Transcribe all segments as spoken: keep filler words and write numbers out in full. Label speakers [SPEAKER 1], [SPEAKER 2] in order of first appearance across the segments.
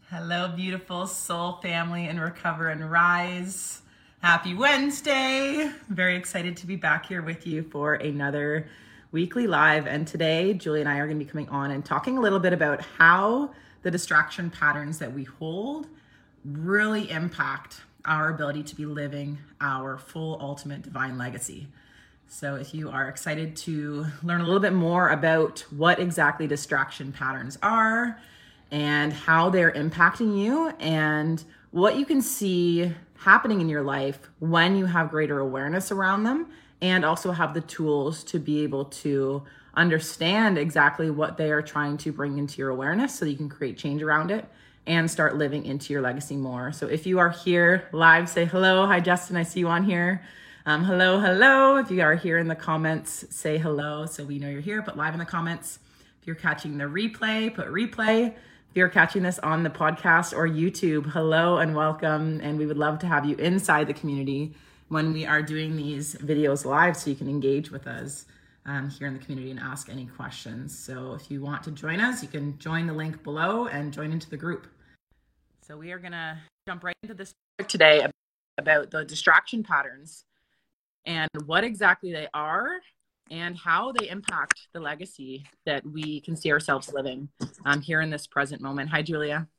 [SPEAKER 1] Hello, beautiful soul family in Recover and Rise. Happy Wednesday. Very excited to be back here with you for another weekly live. And today, Julie and I are going to be coming on and talking a little bit about how the distraction patterns that we hold really impact our ability to be living our full, ultimate divine legacy. So if you are excited to learn a little bit more about what exactly distraction patterns are and how they're impacting you and what you can see happening in your life when you have greater awareness around them and also have the tools to be able to understand exactly what they are trying to bring into your awareness so that you can create change around it and start living into your legacy more. So if you are here live, say hello. Hi, Justin. I see you on here. Um, hello, hello. If you are here in the comments, say hello so we know you're here. Put live in the comments. If you're catching the replay, put replay. If you're catching this on the podcast or YouTube, hello and welcome. And we would love to have you inside the community when we are doing these videos live so you can engage with us um, here in the community and ask any questions. So if you want to join us, you can join the link below and join into the group. So we are going to jump right into this today about the distraction patterns and what exactly they are and how they impact the legacy that we can see ourselves living um, here in this present moment. Hi, Julia.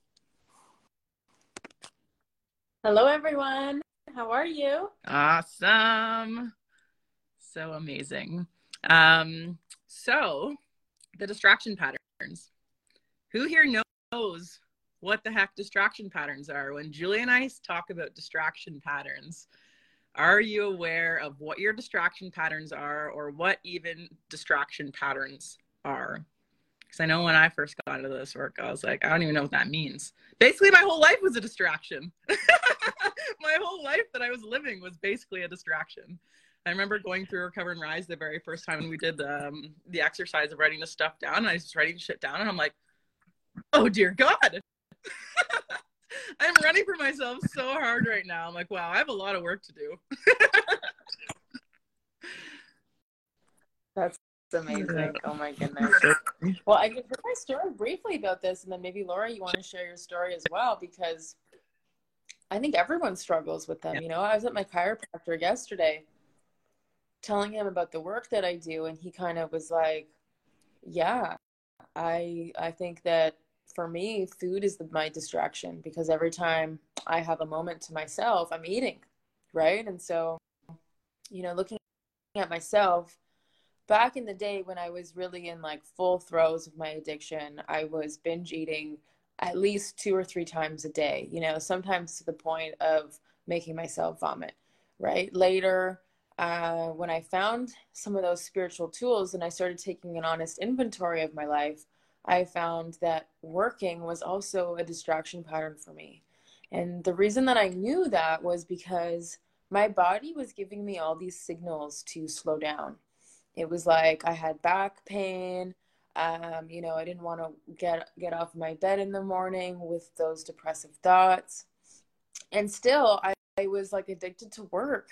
[SPEAKER 2] Hello, everyone. How are you?
[SPEAKER 1] Awesome. So amazing. Um, so the distraction patterns. Who here knows what the heck distraction patterns are? When Julia and I talk about distraction patterns, are you aware of what your distraction patterns are or what even distraction patterns are? Because I know when I first got into this work, I was like, I don't even know what that means. Basically, my whole life was a distraction. My whole life that I was living was basically a distraction. I remember going through Recover and Rise the very first time when we did um, the exercise of writing the stuff down. And I was just writing shit down and I'm like, oh, dear God. I'm running for myself so hard right now. I'm like, wow, I have a lot of work to do.
[SPEAKER 2] That's amazing. Oh my goodness. Well, I can hear my story briefly about this, and then maybe Laura, you want to share your story as well, because I think everyone struggles with them. Yeah. You know, I was at my chiropractor yesterday telling him about the work that I do, and he kind of was like, yeah, I I think that for me, food is the, my distraction, because every time I have a moment to myself, I'm eating, right? And so, you know, looking at myself, back in the day when I was really in like full throes of my addiction, I was binge eating at least two or three times a day, you know, sometimes to the point of making myself vomit, right? Later, uh, when I found some of those spiritual tools and I started taking an honest inventory of my life, I found that working was also a distraction pattern for me. And the reason that I knew that was because my body was giving me all these signals to slow down. It was like I had back pain. Um, you know, I didn't want to get get off my bed in the morning with those depressive thoughts. And still, I, I was like addicted to work.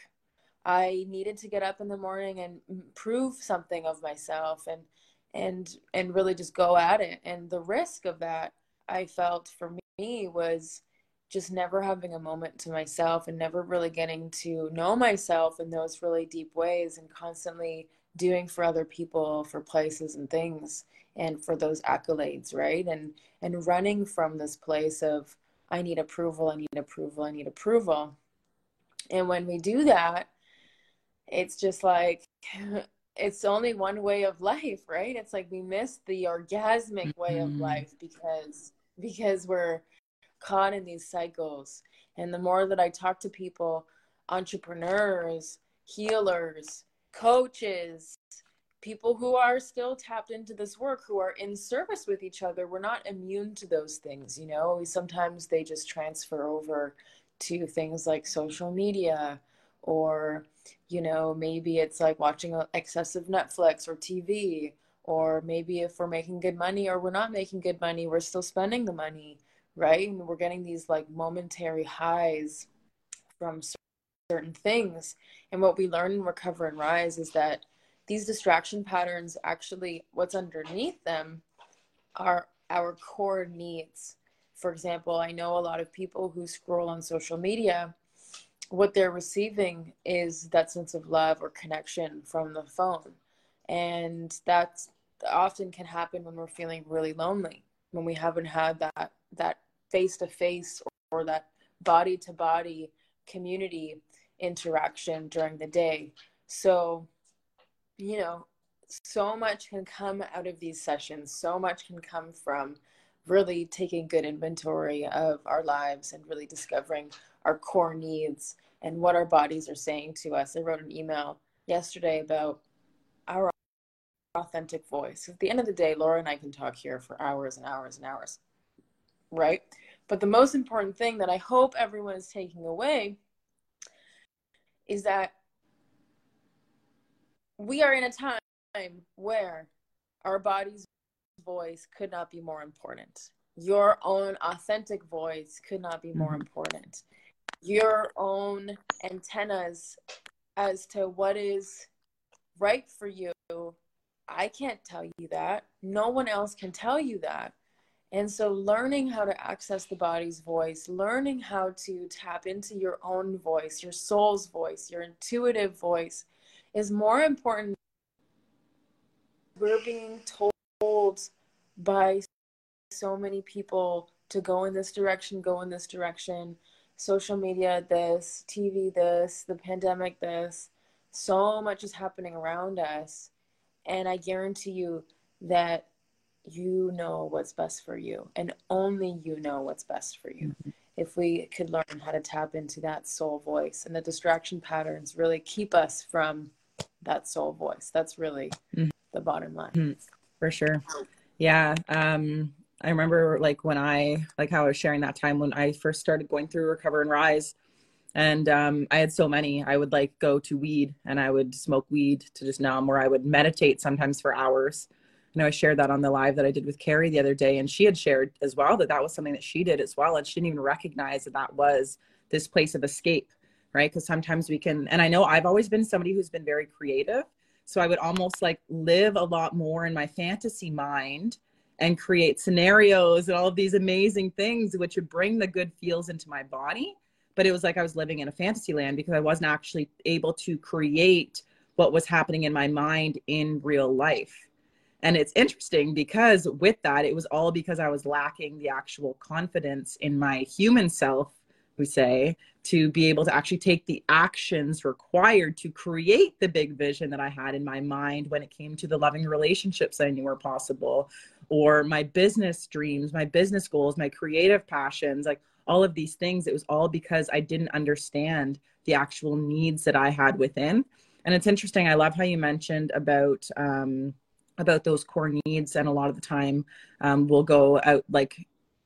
[SPEAKER 2] I needed to get up in the morning and prove something of myself and and and really just go at it. And the risk of that, I felt for me, was just never having a moment to myself and never really getting to know myself in those really deep ways, and constantly doing for other people, for places and things, and for those accolades, right? And and running from this place of, I need approval, I need approval, I need approval. And when we do that, it's just like, it's only one way of life, right? It's like we miss the orgasmic way of life because because we're caught in these cycles. And the more that I talk to people, entrepreneurs, healers, coaches, people who are still tapped into this work, who are in service with each other, we're not immune to those things, you know? Sometimes they just transfer over to things like social media, or, you know, maybe it's like watching excessive Netflix or T V, or maybe if we're making good money or we're not making good money, we're still spending the money, right? And we're getting these like momentary highs from certain things. And what we learn in Recover and Rise is that these distraction patterns, actually what's underneath them are our core needs. For example, I know a lot of people who scroll on social media, what they're receiving is that sense of love or connection from the phone. And that's often can happen when we're feeling really lonely, when we haven't had that that face-to-face or, or that body-to-body community interaction during the day. So, you know, so much can come out of these sessions. So much can come from really taking good inventory of our lives and really discovering our core needs and what our bodies are saying to us. I wrote an email yesterday about our authentic voice. At the end of the day, Laura and I can talk here for hours and hours and hours, right? But the most important thing that I hope everyone is taking away is that we are in a time where our body's voice could not be more important. Your own authentic voice could not be more important. Your own antennas as to what is right for you, I can't tell you that. No one else can tell you that. And so learning how to access the body's voice, learning how to tap into your own voice, your soul's voice, your intuitive voice is more important. We're being told by so many people to go in this direction, go in this direction. Social media, this, T V, this, the pandemic, this. So much is happening around us. And I guarantee you that you know what's best for you, and only you know what's best for you. Mm-hmm. If we could learn how to tap into that soul voice, and the distraction patterns really keep us from that soul voice. That's really mm-hmm. the bottom line.
[SPEAKER 1] Mm-hmm. For sure. Yeah. Um, I remember like when I, like how I was sharing that time when I first started going through Recover and Rise, and um, I had so many. I would like go to weed and I would smoke weed to just numb, or I would meditate sometimes for hours. You know, I shared that on the live that I did with Carrie the other day, and she had shared as well that that was something that she did as well. And she didn't even recognize that that was this place of escape, right? Because sometimes we can, and I know I've always been somebody who's been very creative. So I would almost like live a lot more in my fantasy mind and create scenarios and all of these amazing things, which would bring the good feels into my body. But it was like I was living in a fantasy land because I wasn't actually able to create what was happening in my mind in real life. And it's interesting because with that, it was all because I was lacking the actual confidence in my human self, we say, to be able to actually take the actions required to create the big vision that I had in my mind when it came to the loving relationships I knew were possible, or my business dreams, my business goals, my creative passions, like all of these things. It was all because I didn't understand the actual needs that I had within. And it's interesting. I love how you mentioned about, um, about those core needs. And a lot of the time um, we'll go out, like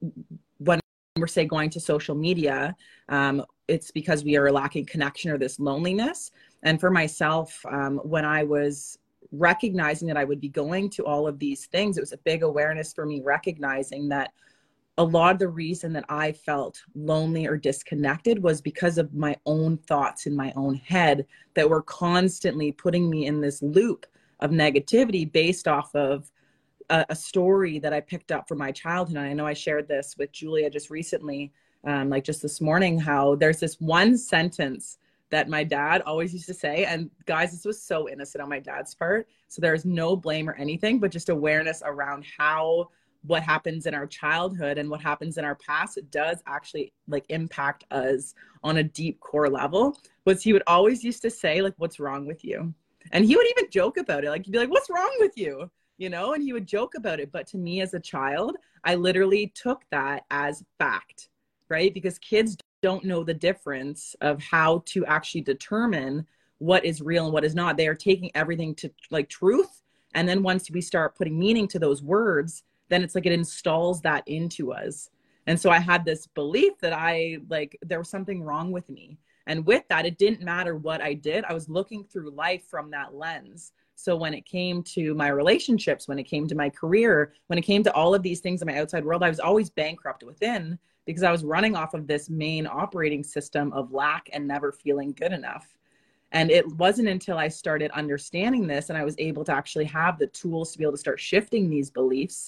[SPEAKER 1] when we're say going to social media, um, it's because we are lacking connection or this loneliness. And for myself, um, when I was recognizing that I would be going to all of these things, it was a big awareness for me, recognizing that a lot of the reason that I felt lonely or disconnected was because of my own thoughts in my own head that were constantly putting me in this loop of negativity based off of a, a story that I picked up from my childhood. And I know I shared this with Julia just recently, um, like just this morning, how there's this one sentence that my dad always used to say. And guys, this was so innocent on my dad's part. So there's no blame or anything, but just awareness around how what happens in our childhood and what happens in our past, it does actually like impact us on a deep core level. Was he would always used to say, like, what's wrong with you? And he would even joke about it. Like, he'd be like, what's wrong with you? You know, and he would joke about it. But to me as a child, I literally took that as fact, right? Because kids don't know the difference of how to actually determine what is real and what is not. They are taking everything to like truth. And then once we start putting meaning to those words, then it's like it installs that into us. And so I had this belief that I like there was something wrong with me. And with that, it didn't matter what I did. I was looking through life from that lens. So when it came to my relationships, when it came to my career, when it came to all of these things in my outside world, I was always bankrupt within because I was running off of this main operating system of lack and never feeling good enough. And it wasn't until I started understanding this and I was able to actually have the tools to be able to start shifting these beliefs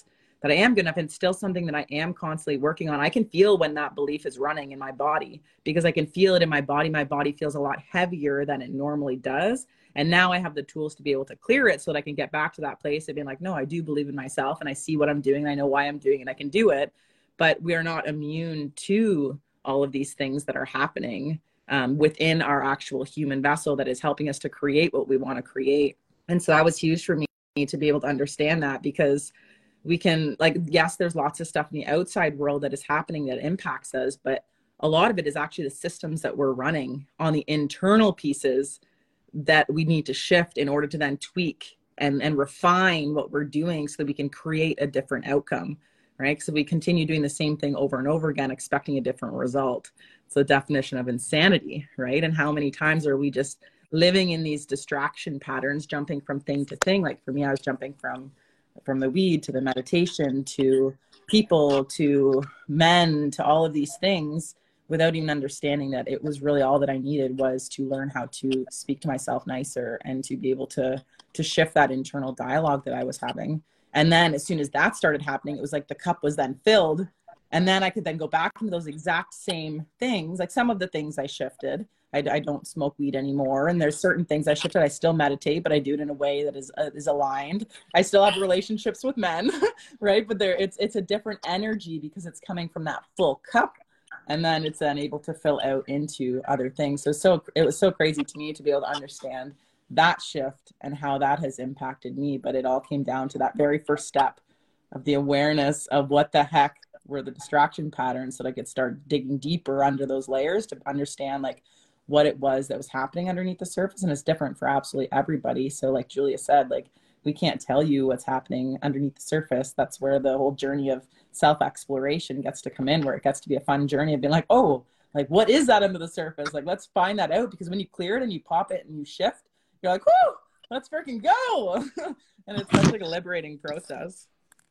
[SPEAKER 1] that I am good enough, and still something that I am constantly working on. I can feel when that belief is running in my body, because I can feel it in my body. My body feels a lot heavier than it normally does. And now I have the tools to be able to clear it so that I can get back to that place of being like, no, I do believe in myself, and I see what I'm doing. And I know why I'm doing it. And I can do it. But we are not immune to all of these things that are happening um, within our actual human vessel that is helping us to create what we want to create. And so that was huge for me to be able to understand that, because we can, like, yes, there's lots of stuff in the outside world that is happening that impacts us, but a lot of it is actually the systems that we're running on the internal pieces that we need to shift in order to then tweak and, and refine what we're doing so that we can create a different outcome, right? So we continue doing the same thing over and over again, expecting a different result. It's the definition of insanity, right? And how many times are we just living in these distraction patterns, jumping from thing to thing? Like for me, I was jumping from from the weed to the meditation to people to men to all of these things, without even understanding that it was really all that I needed was to learn how to speak to myself nicer and to be able to to shift that internal dialogue that I was having. And then as soon as that started happening, it was like the cup was then filled. And then I could then go back into those exact same things. Like some of the things I shifted. I, I don't smoke weed anymore. And there's certain things I shifted. I still meditate, but I do it in a way that is uh, is aligned. I still have relationships with men, right? But there, it's it's a different energy because it's coming from that full cup. And then it's then able to fill out into other things. So, so it was so crazy to me to be able to understand that shift and how that has impacted me. But it all came down to that very first step of the awareness of what the heck were the distraction patterns, so that I could start digging deeper under those layers to understand like what it was that was happening underneath the surface. And it's different for absolutely everybody. So like Julia said, like we can't tell you what's happening underneath the surface. That's where the whole journey of self-exploration gets to come in, where it gets to be a fun journey of being like, oh, like what is that under the surface? Like, let's find that out, because when you clear it and you pop it and you shift, you're like, whoo, let's freaking go. And it's such like a liberating process.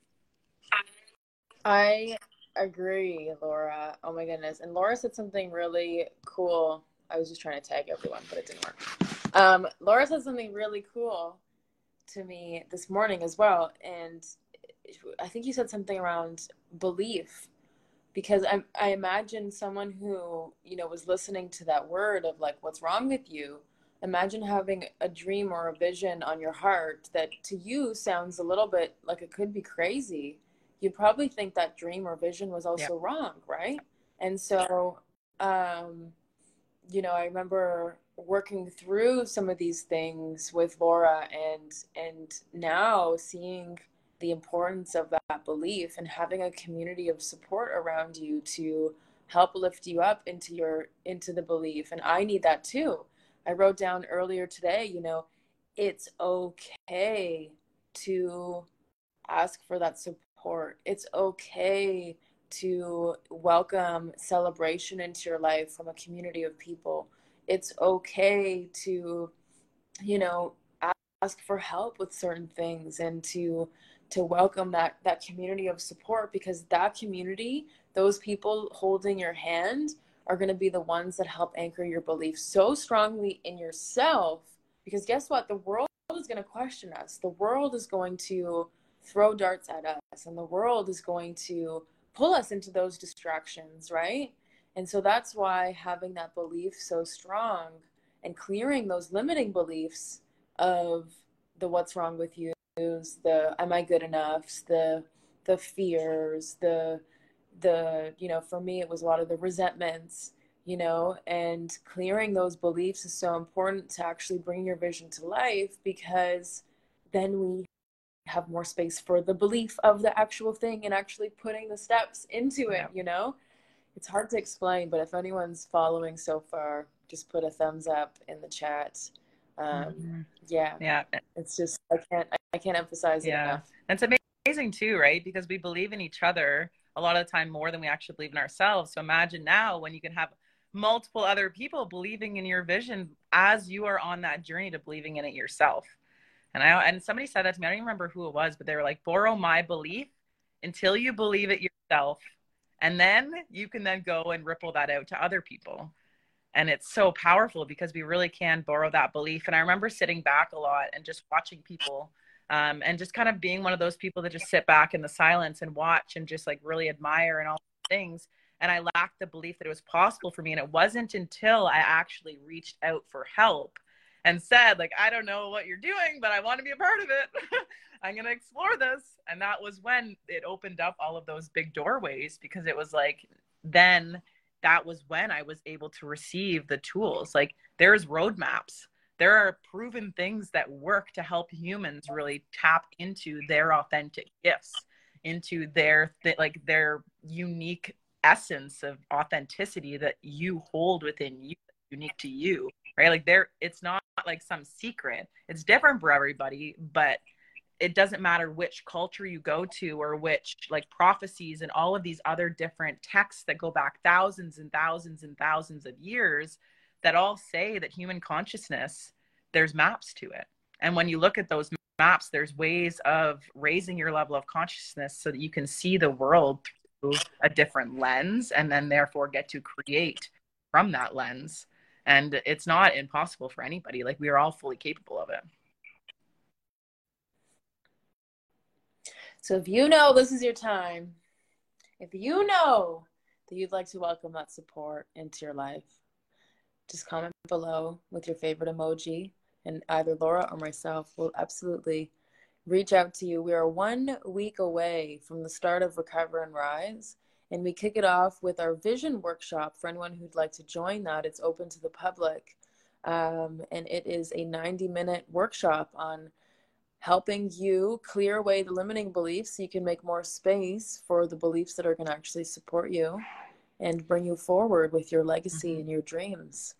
[SPEAKER 2] I agree, Laura. Oh my goodness. And Laura said something really cool. I was just trying to tag everyone, but it didn't work. Um, Laura said something really cool to me this morning as well. And I think you said something around belief, because I, I imagine someone who, you know, was listening to that word of like, what's wrong with you? Imagine having a dream or a vision on your heart that to you sounds a little bit like it could be crazy. You'd probably think that dream or vision was also yep. wrong, right? And so, um, you know, I remember working through some of these things with Laura, and and now seeing the importance of that belief and having a community of support around you to help lift you up into your into the belief. And I need that too. I wrote down earlier today, you know, it's okay to ask for that support. It's okay to welcome celebration into your life from a community of people. It's okay to, you know, ask for help with certain things, and to to welcome that that community of support, because that community, those people holding your hand, are going to be the ones that help anchor your beliefs so strongly in yourself. Because guess what? The world is going to question us. The world is going to throw darts at us, and the world is going to pull us into those distractions, right? And so that's why having that belief so strong and clearing those limiting beliefs of the what's wrong with you, the am I good enough, the the fears, the the you know, for me it was a lot of the resentments, you know, and clearing those beliefs is so important to actually bring your vision to life, because then we have more space for the belief of the actual thing and actually putting the steps into it. Yeah. You know, it's hard to explain, but if anyone's following so far, just put a thumbs up in the chat. Um, mm-hmm. Yeah, yeah. It's just I can't I can't emphasize
[SPEAKER 1] yeah.
[SPEAKER 2] it enough.
[SPEAKER 1] That's amazing too, right? Because we believe in each other a lot of the time more than we actually believe in ourselves. So imagine now when you can have multiple other people believing in your vision as you are on that journey to believing in it yourself. And I and somebody said that to me. I don't even remember who it was, but they were like, borrow my belief until you believe it yourself. And then you can then go and ripple that out to other people. And it's so powerful because we really can borrow that belief. And I remember sitting back a lot and just watching people Um, and just kind of being one of those people that just sit back in the silence and watch and just like really admire and all things. And I lacked the belief that it was possible for me. And it wasn't until I actually reached out for help and said, like, I don't know what you're doing, but I want to be a part of it. I'm going to explore this. And that was when it opened up all of those big doorways, because it was like, then that was when I was able to receive the tools. Like, there's roadmaps. There are proven things that work to help humans really tap into their authentic gifts, into their th- like their unique essence of authenticity that you hold within you, unique to you, right? Like, there, it's not like some secret. It's different for everybody, but it doesn't matter which culture you go to or which like prophecies and all of these other different texts that go back thousands and thousands and thousands of years that all say that human consciousness, there's maps to it. And when you look at those maps, there's ways of raising your level of consciousness so that you can see the world through a different lens, and then therefore get to create from that lens. And it's not impossible for anybody. Like, we are all fully capable of it.
[SPEAKER 2] So if you know this is your time, if you know that you'd like to welcome that support into your life, just comment below with your favorite emoji, and either Laura or myself will absolutely reach out to you. We are one week away from the start of Recover and Rise, and we kick it off with our vision workshop. For anyone who'd like to join that, it's open to the public. Um, and it is a ninety minute workshop on helping you clear away the limiting beliefs so you can make more space for the beliefs that are going to actually support you and bring you forward with your legacy mm-hmm. and your dreams.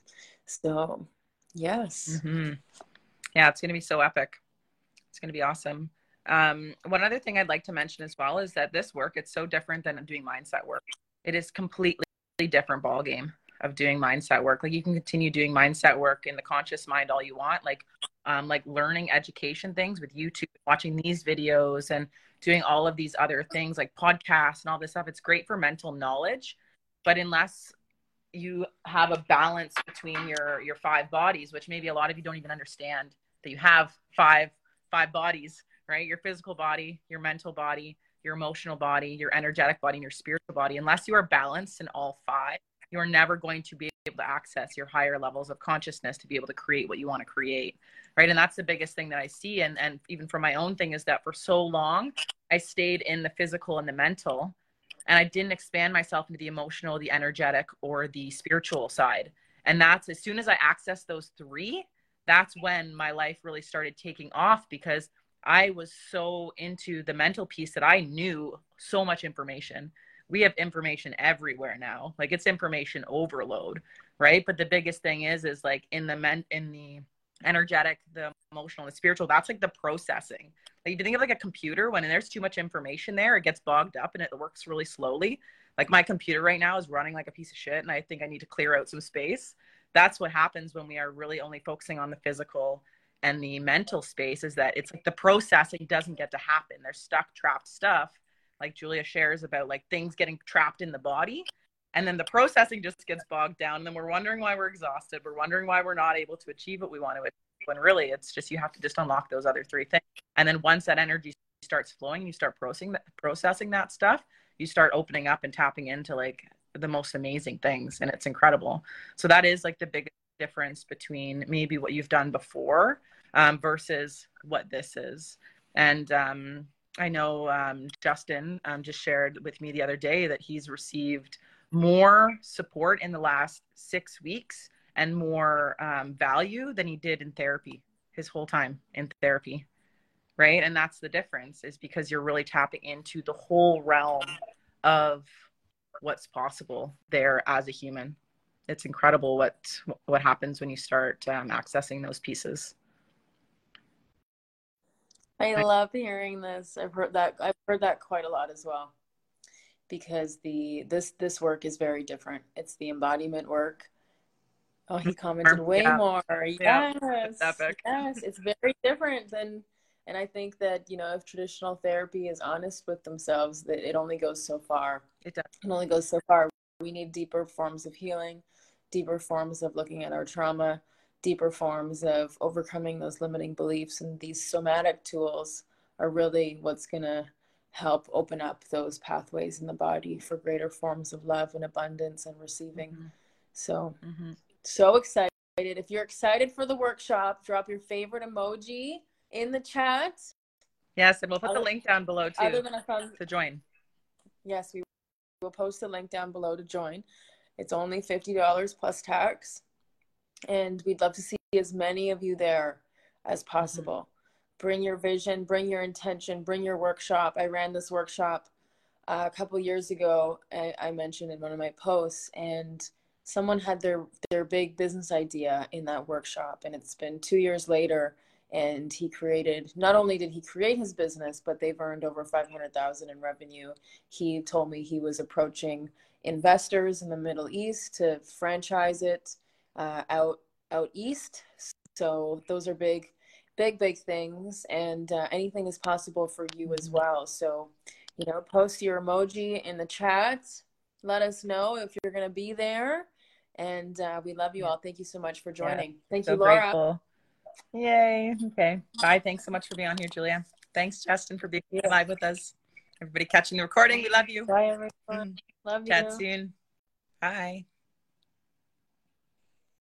[SPEAKER 2] So, yes.
[SPEAKER 1] Mm-hmm. Yeah, it's going to be so epic. It's going to be awesome. Um, one other thing I'd like to mention as well is that this work, it's so different than doing mindset work. It is completely different ballgame of doing mindset work. Like, you can continue doing mindset work in the conscious mind all you want, like um, like learning education things with YouTube, watching these videos and doing all of these other things like podcasts and all this stuff. It's great for mental knowledge, but unless you have a balance between your your five bodies, which maybe a lot of you don't even understand that you have five five bodies, right? Your physical body, your mental body, your emotional body, your energetic body, and your spiritual body. Unless you are balanced in all five, you're never going to be able to access your higher levels of consciousness to be able to create what you want to create, right? And that's the biggest thing that I see. And, and even for my own thing is that for so long, I stayed in the physical and the mental, and I didn't expand myself into the emotional, the energetic, or the spiritual side. And that's, as soon as I accessed those three, that's when my life really started taking off, because I was so into the mental piece that I knew so much information. We have information everywhere now. Like, it's information overload, right? But the biggest thing is, is like in the men, in the energetic, the emotional, the spiritual, that's like the processing. Like, you think of like a computer, when there's too much information there, it gets bogged up and it works really slowly. Like, my computer right now is running like a piece of shit, and I think I need to clear out some space. That's what happens when we are really only focusing on the physical and the mental space, is that it's like the processing doesn't get to happen. There's stuck, trapped stuff, like Julia shares about, like things getting trapped in the body. And then the processing just gets bogged down. And then we're wondering why we're exhausted. We're wondering why we're not able to achieve what we want to achieve. When really it's just, you have to just unlock those other three things. And then once that energy starts flowing, you start processing that, processing that stuff, you start opening up and tapping into like the most amazing things. And it's incredible. So that is like the biggest difference between maybe what you've done before um, versus what this is. And um, I know um, Justin um, just shared with me the other day that he's received more support in the last six weeks and more um, value than he did in therapy his whole time in therapy, right? And that's the difference, is because you're really tapping into the whole realm of what's possible there as a human. It's incredible what what happens when you start um, accessing those pieces.
[SPEAKER 2] I love hearing this. I've heard that. I've heard that quite a lot as well, because the this this work is very different. It's the embodiment work. Oh, he commented way
[SPEAKER 1] yeah.
[SPEAKER 2] more.
[SPEAKER 1] Yeah.
[SPEAKER 2] Yes,
[SPEAKER 1] It's epic.
[SPEAKER 2] yes, it's very different than. And I think that, you know, if traditional therapy is honest with themselves, that it only goes so far.
[SPEAKER 1] It does.
[SPEAKER 2] It only goes so far. We need deeper forms of healing, deeper forms of looking at our trauma, deeper forms of overcoming those limiting beliefs. And these somatic tools are really what's going to help open up those pathways in the body for greater forms of love and abundance and receiving. Mm-hmm. So, mm-hmm. so excited. If you're excited for the workshop, drop your favorite emoji in the chat.
[SPEAKER 1] Yes, and we'll put other, the link down below too
[SPEAKER 2] other than a thumb,
[SPEAKER 1] to join.
[SPEAKER 2] Yes, we will post the link down below to join. It's only fifty dollars plus tax. And we'd love to see as many of you there as possible. Mm-hmm. Bring your vision, bring your intention, bring your workshop. I ran this workshop uh, a couple years ago, I, I mentioned in one of my posts, and someone had their, their big business idea in that workshop. And it's been two years later, and he created, not only did he create his business, but they've earned over five hundred thousand dollars in revenue. He told me he was approaching investors in the Middle East to franchise it uh, out out east. So those are big, big, big things, and uh, anything is possible for you as well. So, you know, post your emoji in the chat. Let us know if you're going to be there, and uh, we love you all. Thank you so much for joining. Yeah, Thank so you, Laura.
[SPEAKER 1] Grateful. Yay. Okay. Bye. Thanks so much for being on here, Julia. Thanks, Justin, for being yeah. live with us. Everybody catching the recording. We love you.
[SPEAKER 2] Bye, everyone. Love
[SPEAKER 1] Chat
[SPEAKER 2] you.
[SPEAKER 1] soon. Bye.